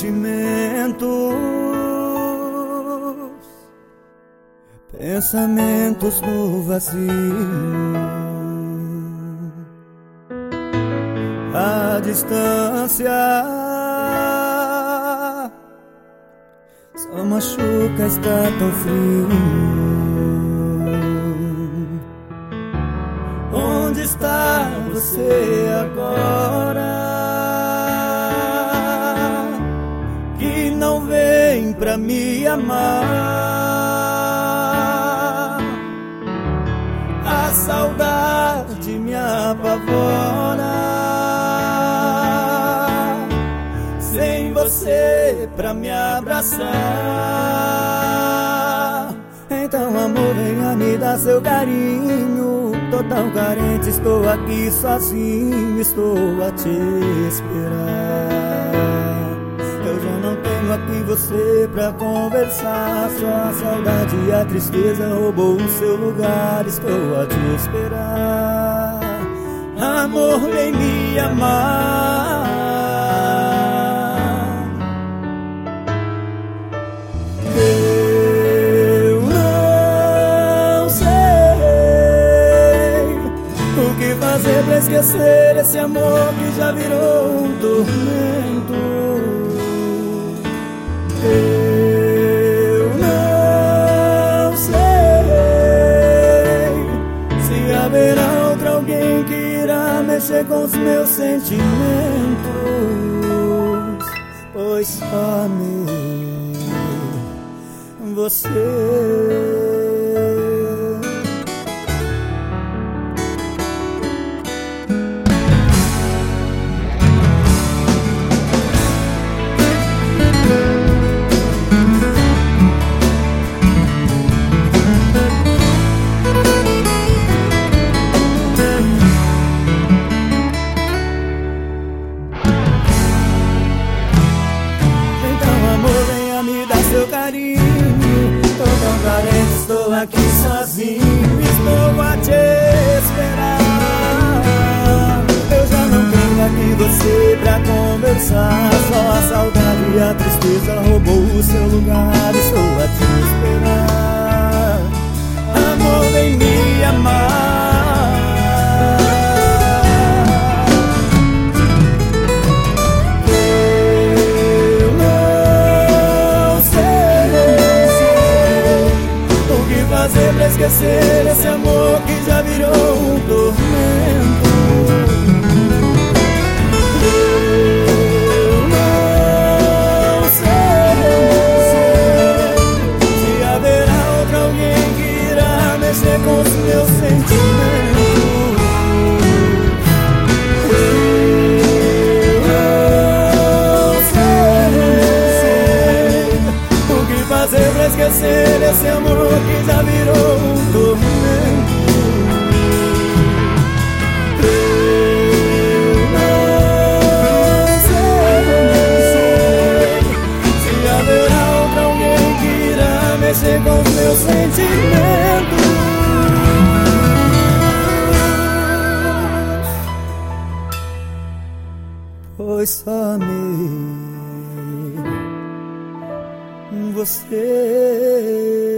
sentimentos, pensamentos no vazio. A distância só machuca, está tão frio. Onde está você agora? Que não vem pra me amar. A saudade me apavora. Sem você pra me abraçar. Então, amor, venha me dar seu carinho. Tô tão carente, estou aqui sozinho, estou a te esperar. Eu já não tenho aqui você pra conversar. Só a saudade e a tristeza roubou o seu lugar. Estou a te esperar. Amor, vem me amar. Fazer pra esquecer esse amor que já virou um tormento. Eu não sei se haverá outro alguém que irá mexer com os meus sentimentos, pois só amei você. Seu carinho, tô tão carente, estou aqui sozinho, estou a te esperar. Eu já não tenho aqui você pra conversar. Só a saudade e a tristeza roubou o seu lugar. Estou a te esperar. Amor, vem me amar. Fazer pra esquecer esse amor que já virou um tormento. Eu não sei se haverá outro alguém que irá mexer com os meus sentimentos. Eu não sei o que fazer pra esquecer esse amor que já virou um tormento. Eu não sei se haverá outro alguém que irá mexer com os meus sentimentos, pois só amei você.